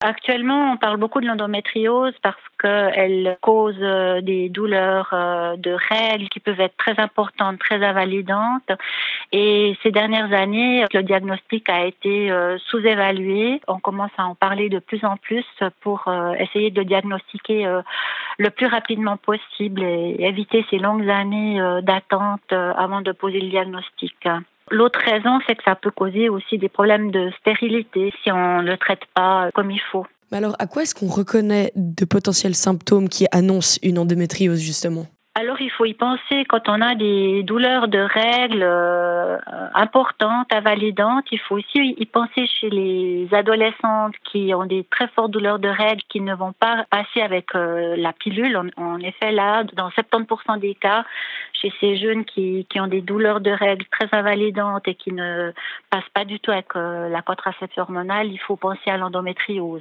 Actuellement, on parle beaucoup de l'endométriose parce qu'elle cause des douleurs de règles qui peuvent être très importantes, très invalidantes. Et ces dernières années, le diagnostic a été sous-évalué. On commence à en parler de plus en plus pour essayer de diagnostiquer le plus rapidement possible et éviter ces longues années d'attente avant de poser le diagnostic. L'autre raison, c'est que ça peut causer aussi des problèmes de stérilité si on ne le traite pas comme il faut. Mais alors, à quoi est-ce qu'on reconnaît de potentiels symptômes qui annoncent une endométriose, justement? Alors, il faut y penser quand on a des douleurs de règles importantes, invalidantes. Il faut aussi y penser chez les adolescentes qui ont des très fortes douleurs de règles qui ne vont pas passer avec la pilule. En effet, là, dans 70% des cas, chez ces jeunes qui ont des douleurs de règles très invalidantes et qui ne passent pas du tout avec la contraception hormonale, il faut penser à l'endométriose.